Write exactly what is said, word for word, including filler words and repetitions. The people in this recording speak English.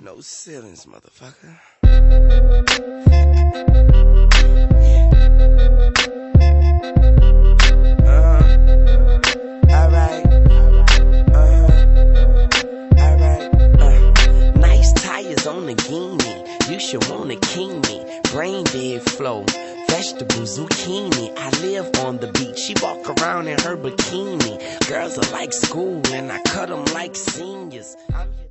no ceilings, motherfucker. Uh-huh. Alright. Uh-huh. Alright. Uh. Nice tires on the Guinea. You should wanna king me. Brain dead flow. Vegetables, zucchini. I live on the beach. She walk around in her bikini. Girls are like school and I cut them like seniors. I'm